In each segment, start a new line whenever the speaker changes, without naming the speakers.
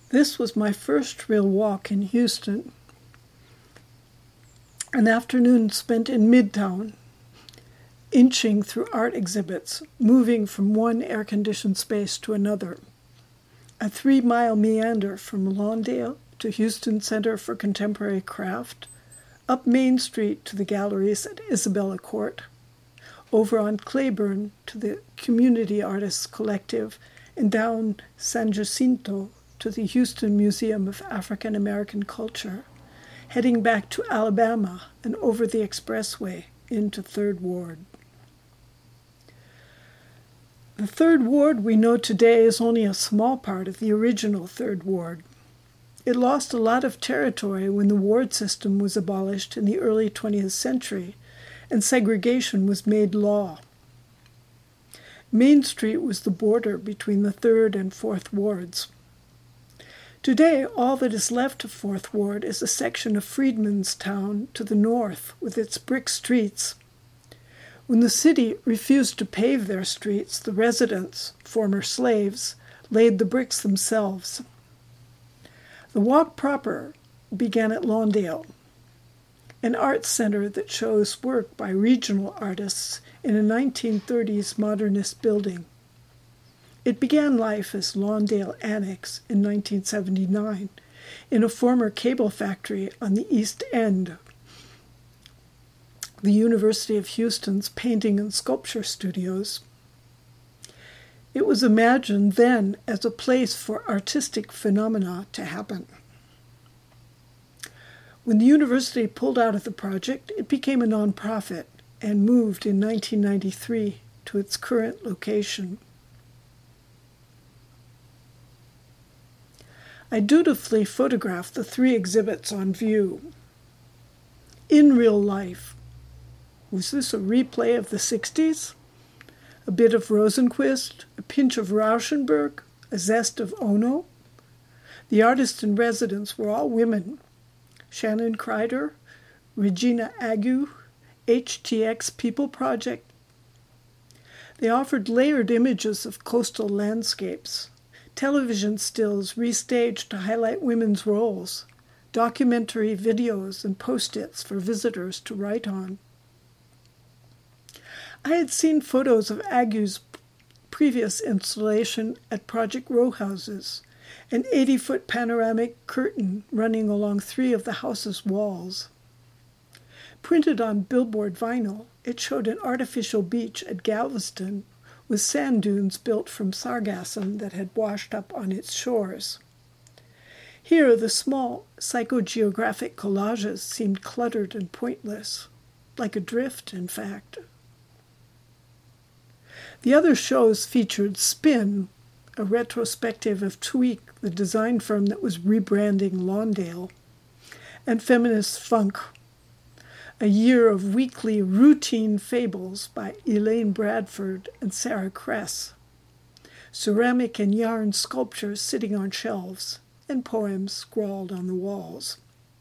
This was my first real walk in Houston. An afternoon spent in Midtown, inching through art exhibits, moving from one air-conditioned space to another. A 3-mile meander from Lawndale to Houston Center for Contemporary Craft, up Main Street to the galleries at Isabella Court, over on Claiborne to the Community Artists Collective, and down San Jacinto to the Houston Museum of African American Culture, heading back to Alabama and over the expressway into Third Ward. The Third Ward we know today is only a small part of the original Third Ward. It lost a lot of territory when the ward system was abolished in the early 20th century and segregation was made law. Main Street was the border between the Third and Fourth Wards. Today, all that is left of Fourth Ward is a section of Freedmanstown to the north with its brick streets. When the city refused to pave their streets, the residents, former slaves, laid the bricks themselves. The walk proper began at Lawndale, an art center that shows work by regional artists in a 1930s modernist building. It began life as Lawndale Annex in 1979 in a former cable factory on the East End, the University of Houston's painting and sculpture studios. It was imagined then as a place for artistic phenomena to happen. When the university pulled out of the project, it became a nonprofit and moved in 1993 to its current location. I dutifully photographed the 3 exhibits on view. In real life, was this a replay of the 60s? A bit of Rosenquist, a pinch of Rauschenberg, a zest of Ono? The artists in residence were all women. Shannon Kreider, Regina Agu, HTX People Project. They offered layered images of coastal landscapes, television stills restaged to highlight women's roles, documentary videos and post-its for visitors to write on. I had seen photos of Agu's previous installation at Project Row Houses, an 80-foot panoramic curtain running along 3 of the house's walls. Printed on billboard vinyl, it showed an artificial beach at Galveston with sand dunes built from sargassum that had washed up on its shores. Here, the small psychogeographic collages seemed cluttered and pointless, like a drift, in fact. The other shows featured Spin, a retrospective of Tweak, the design firm that was rebranding Lawndale, and Feminist Funk, a year of weekly routine fables by Elaine Bradford and Sarah Kress, ceramic and yarn sculptures sitting on shelves, and poems scrawled on the walls.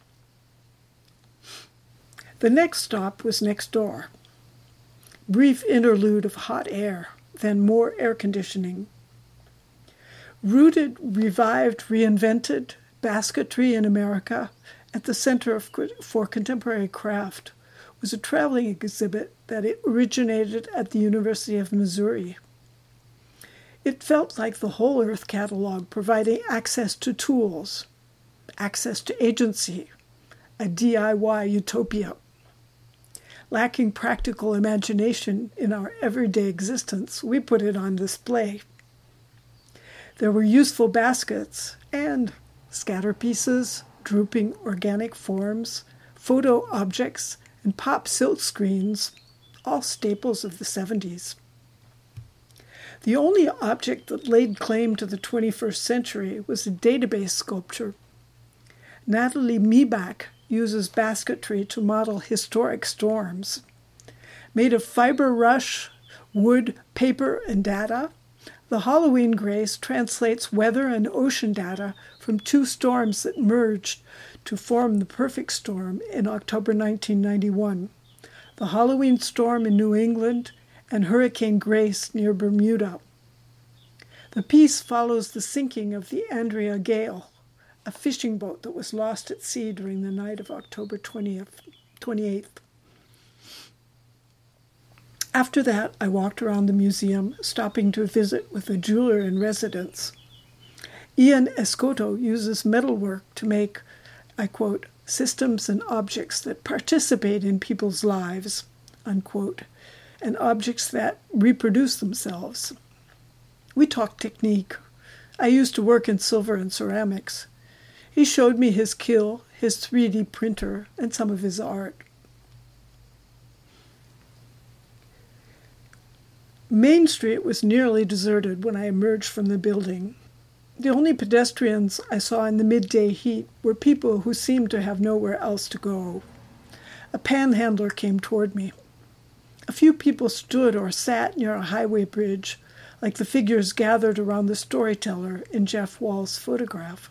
The next stop was next door. Brief interlude of hot air, then more air conditioning. Rooted, revived, reinvented, basketry in America at the Center for Contemporary Craft was a traveling exhibit that originated at the University of Missouri. It felt like the Whole Earth catalog providing access to tools, access to agency, a DIY utopia. Lacking practical imagination in our everyday existence, we put it on display. There were useful baskets and scatter pieces, drooping organic forms, photo objects, and pop silk screens, all staples of the 70s. The only object that laid claim to the 21st century was a database sculpture. Natalie Miebach uses basketry to model historic storms. Made of fiber rush, wood, paper, and data, the Halloween Grace translates weather and ocean data from 2 storms that merged to form the perfect storm in October 1991, the Halloween storm in New England and Hurricane Grace near Bermuda. The piece follows the sinking of the Andrea Gale, a fishing boat that was lost at sea during the night of October 28th. After that, I walked around the museum, stopping to visit with a jeweler in residence. Ian Escoto uses metalwork to make, I quote, systems and objects that participate in people's lives, unquote, and objects that reproduce themselves. We talked technique. I used to work in silver and ceramics. He showed me his kiln, his 3D printer, and some of his art. Main Street was nearly deserted when I emerged from the building. The only pedestrians I saw in the midday heat were people who seemed to have nowhere else to go. A panhandler came toward me. A few people stood or sat near a highway bridge, like the figures gathered around the storyteller in Jeff Wall's photograph.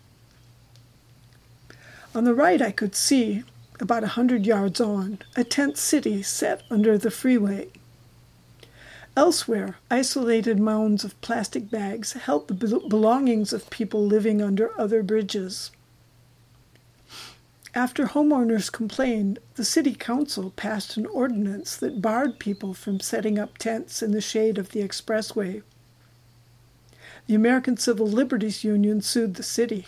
On the right I could see, about 100 yards on, a tent city set under the freeway. Elsewhere, isolated mounds of plastic bags held the belongings of people living under other bridges. After homeowners complained, the city council passed an ordinance that barred people from setting up tents in the shade of the expressway. The American Civil Liberties Union sued the city.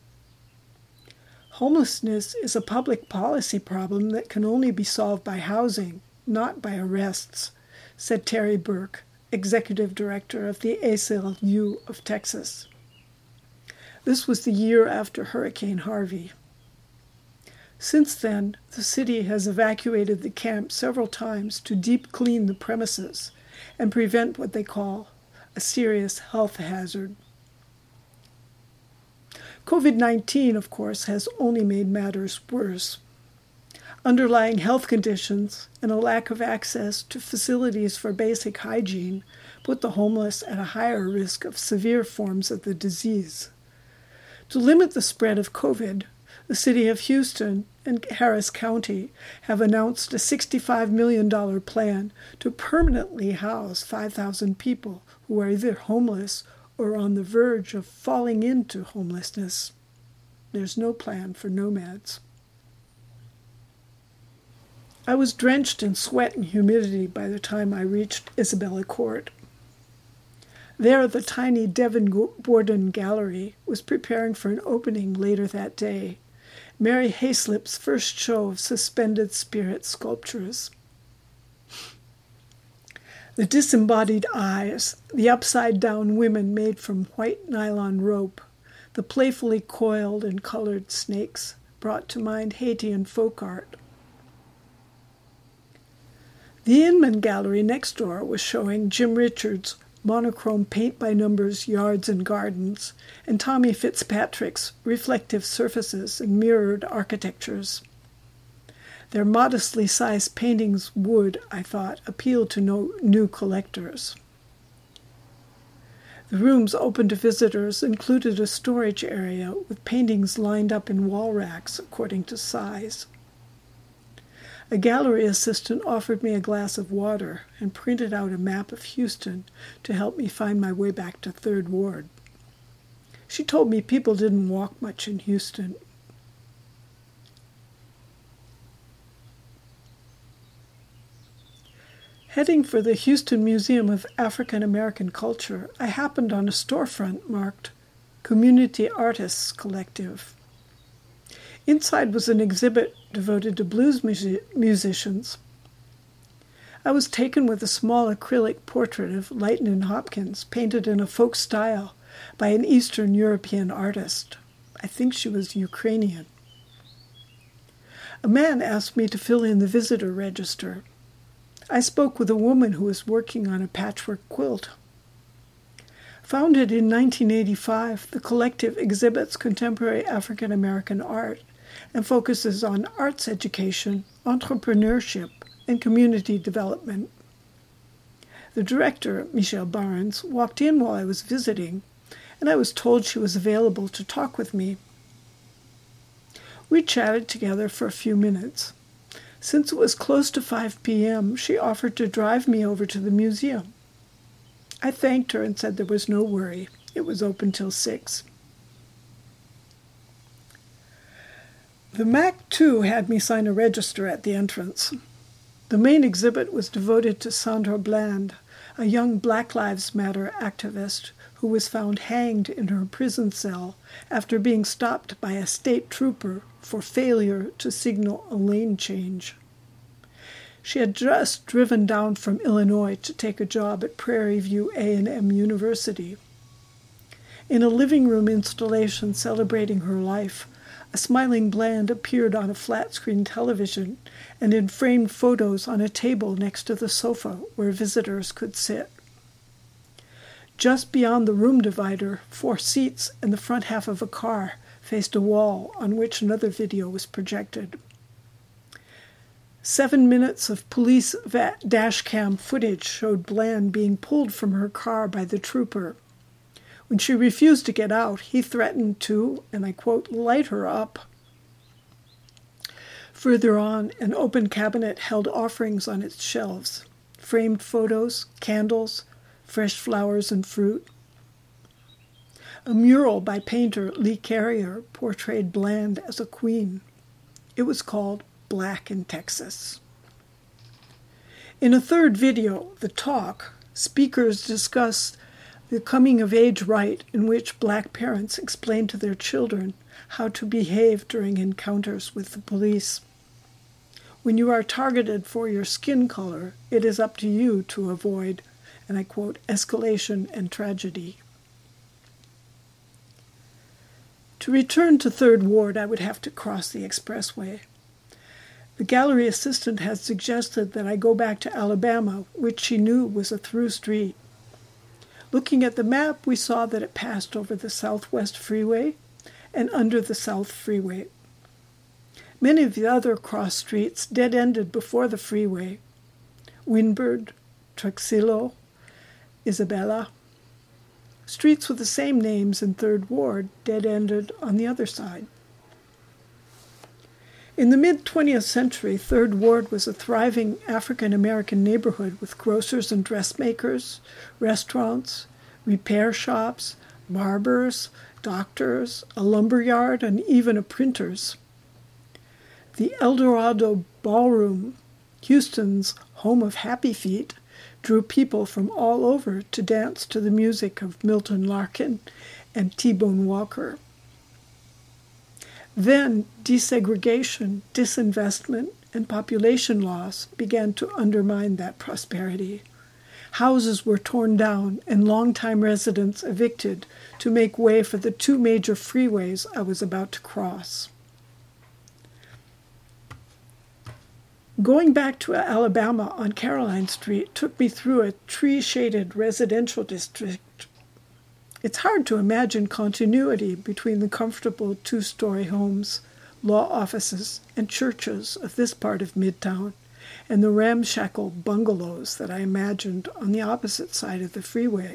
Homelessness is a public policy problem that can only be solved by housing, not by arrests, said Terry Burke, executive director of the ACLU of Texas. This was the year after Hurricane Harvey. Since then, the city has evacuated the camp several times to deep clean the premises and prevent what they call a serious health hazard. COVID-19, of course, has only made matters worse. Underlying health conditions and a lack of access to facilities for basic hygiene put the homeless at a higher risk of severe forms of the disease. To limit the spread of COVID, the city of Houston and Harris County have announced a $65 million plan to permanently house 5,000 people who are either homeless or on the verge of falling into homelessness. There's no plan for nomads. I was drenched in sweat and humidity by the time I reached Isabella Court. There, the tiny Devin Borden Gallery was preparing for an opening later that day, Mary Hayslip's first show of suspended spirit sculptures. The disembodied eyes, the upside-down women made from white nylon rope, the playfully coiled and colored snakes brought to mind Haitian folk art. The Inman Gallery next door was showing Jim Richards' monochrome paint-by-numbers yards and gardens, and Tommy Fitzpatrick's reflective surfaces and mirrored architectures. Their modestly sized paintings would, I thought, appeal to no new collectors. The rooms open to visitors included a storage area with paintings lined up in wall racks according to size. A gallery assistant offered me a glass of water and printed out a map of Houston to help me find my way back to Third Ward. She told me people didn't walk much in Houston. Heading for the Houston Museum of African American Culture, I happened on a storefront marked Community Artists Collective. Inside was an exhibit devoted to blues musicians. I was taken with a small acrylic portrait of Lightnin' Hopkins, painted in a folk style by an Eastern European artist. I think she was Ukrainian. A man asked me to fill in the visitor register. I spoke with a woman who was working on a patchwork quilt. Founded in 1985, the collective exhibits contemporary African American art and focuses on arts education, entrepreneurship, and community development. The director, Michelle Barnes, walked in while I was visiting, and I was told she was available to talk with me. We chatted together for a few minutes. Since it was close to 5 p.m., she offered to drive me over to the museum. I thanked her and said there was no worry. It was open till 6. The MAC, too, had me sign a register at the entrance. The main exhibit was devoted to Sandra Bland, a young Black Lives Matter activist who was found hanged in her prison cell after being stopped by a state trooper for failure to signal a lane change. She had just driven down from Illinois to take a job at Prairie View A&M University. In a living room installation celebrating her life, a smiling Bland appeared on a flat-screen television and in framed photos on a table next to the sofa where visitors could sit. Just beyond the room divider, 4 seats and the front half of a car faced a wall on which another video was projected. 7 minutes of police dash cam footage showed Bland being pulled from her car by the trooper. When she refused to get out, he threatened to, and I quote, light her up. Further on, an open cabinet held offerings on its shelves, framed photos, candles, fresh flowers and fruit. A mural by painter Lee Carrier portrayed Bland as a queen. It was called Black in Texas. In a third video, The Talk, speakers discussed the coming-of-age rite in which Black parents explain to their children how to behave during encounters with the police. When you are targeted for your skin color, it is up to you to avoid, and I quote, escalation and tragedy. To return to Third Ward, I would have to cross the expressway. The gallery assistant had suggested that I go back to Alabama, which she knew was a through street. Looking at the map, we saw that it passed over the Southwest Freeway and under the South Freeway. Many of the other cross streets dead-ended before the freeway. Windward, Truxillo, Isabella. Streets with the same names in Third Ward dead-ended on the other side. In the mid-20th century, Third Ward was a thriving African-American neighborhood with grocers and dressmakers, restaurants, repair shops, barbers, doctors, a lumberyard, and even a printer's. The El Dorado Ballroom, Houston's home of Happy Feet, drew people from all over to dance to the music of Milton Larkin and T-Bone Walker. Then desegregation, disinvestment, and population loss began to undermine that prosperity. Houses were torn down and longtime residents evicted to make way for the 2 major freeways I was about to cross. Going back to Alabama on Caroline Street took me through a tree-shaded residential district. It's hard to imagine continuity between the comfortable 2-story homes, law offices, and churches of this part of Midtown and the ramshackle bungalows that I imagined on the opposite side of the freeway.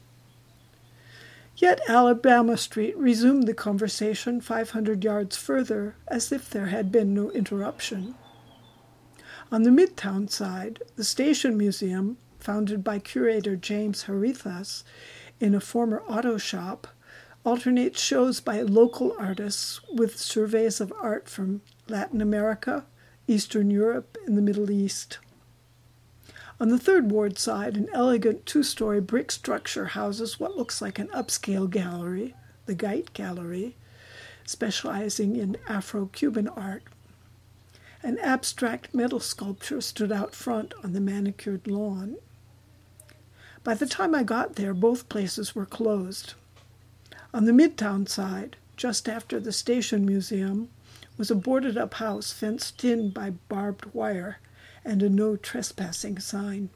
Yet Alabama Street resumed the conversation 500 yards further as if there had been no interruption. On the Midtown side, the Station Museum, founded by curator James Harithas in a former auto shop, alternates shows by local artists with surveys of art from Latin America, Eastern Europe, and the Middle East. On the Third Ward side, an elegant 2-story brick structure houses what looks like an upscale gallery, the Geit Gallery, specializing in Afro-Cuban art. An abstract metal sculpture stood out front on the manicured lawn. By the time I got there, both places were closed. On the Midtown side, just after the Station Museum, was a boarded-up house fenced in by barbed wire and a no trespassing sign.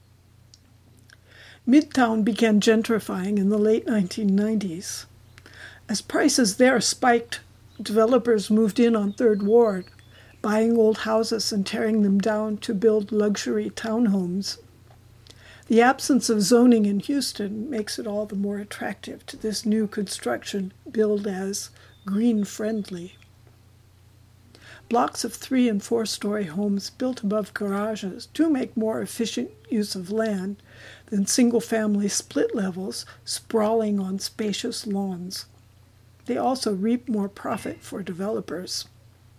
Midtown began gentrifying in the late 1990s. As prices there spiked, developers moved in on Third Ward, buying old houses and tearing them down to build luxury townhomes. The absence of zoning in Houston makes it all the more attractive to this new construction billed as green-friendly. Blocks of 3- and 4-story homes built above garages do make more efficient use of land than single-family split levels sprawling on spacious lawns. They also reap more profit for developers.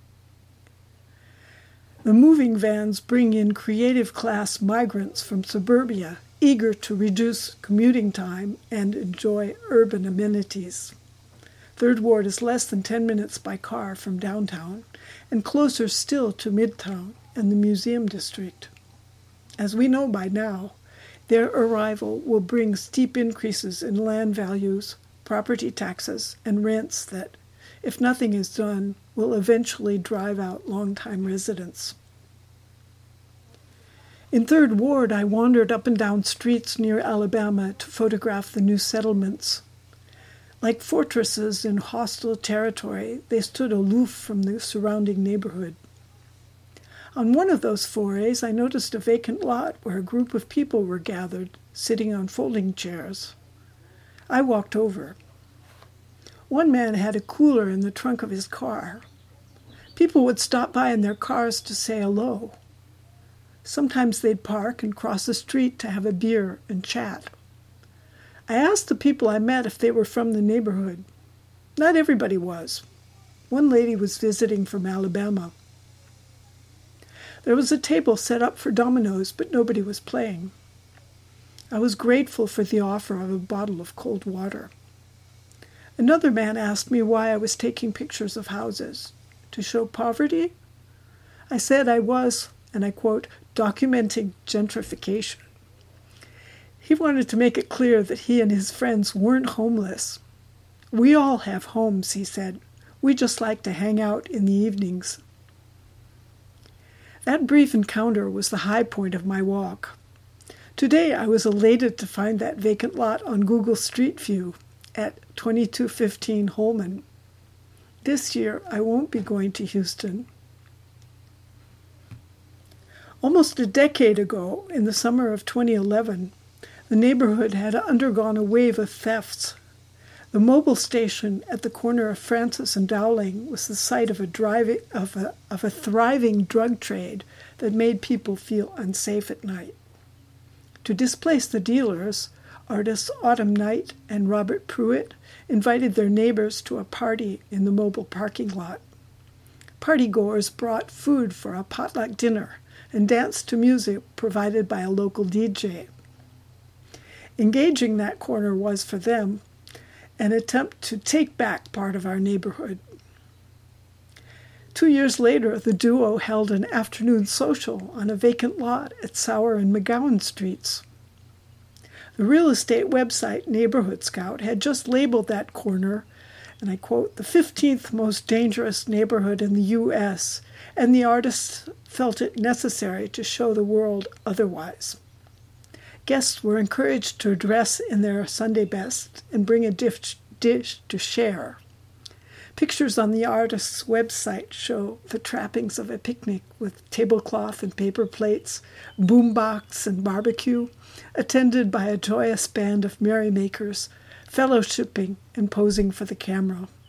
The moving vans bring in creative class migrants from suburbia, eager to reduce commuting time and enjoy urban amenities. Third Ward is less than 10 minutes by car from downtown, and closer still to Midtown and the Museum District. As we know by now, their arrival will bring steep increases in land values, property taxes, and rents that, if nothing is done, will eventually drive out longtime residents. In Third Ward, I wandered up and down streets near Alabama to photograph the new settlements. Like fortresses in hostile territory, they stood aloof from the surrounding neighborhood. On one of those forays, I noticed a vacant lot where a group of people were gathered, sitting on folding chairs. I walked over. One man had a cooler in the trunk of his car. People would stop by in their cars to say hello. Sometimes they'd park and cross the street to have a beer and chat. I asked the people I met if they were from the neighborhood. Not everybody was. One lady was visiting from Alabama. There was a table set up for dominoes, but nobody was playing. I was grateful for the offer of a bottle of cold water. Another man asked me why I was taking pictures of houses. To show poverty? I said I was, and I quote, documenting gentrification. He wanted to make it clear that he and his friends weren't homeless. We all have homes, he said. We just like to hang out in the evenings. That brief encounter was the high point of my walk. Today I was elated to find that vacant lot on Google Street View at 2215 Holman. This year I won't be going to Houston. Almost a decade ago, in the summer of 2011, the neighborhood had undergone a wave of thefts. The Mobil station at the corner of Francis and Dowling was the site of a thriving drug trade that made people feel unsafe at night. To displace the dealers, artists Autumn Night and Robert Pruitt invited their neighbors to a party in the Mobil parking lot. Partygoers brought food for a potluck dinner and danced to music provided by a local DJ. Engaging that corner was, for them, an attempt to take back part of our neighborhood. 2 years later, the duo held an afternoon social on a vacant lot at Sauer and McGowan Streets. The real estate website Neighborhood Scout had just labeled that corner, and I quote, the 15th most dangerous neighborhood in the U.S., and the artists felt it necessary to show the world otherwise. Guests were encouraged to dress in their Sunday best and bring a dish to share. Pictures on the artist's website show the trappings of a picnic with tablecloth and paper plates, boombox and barbecue, attended by a joyous band of merrymakers, fellowshipping and posing for the camera.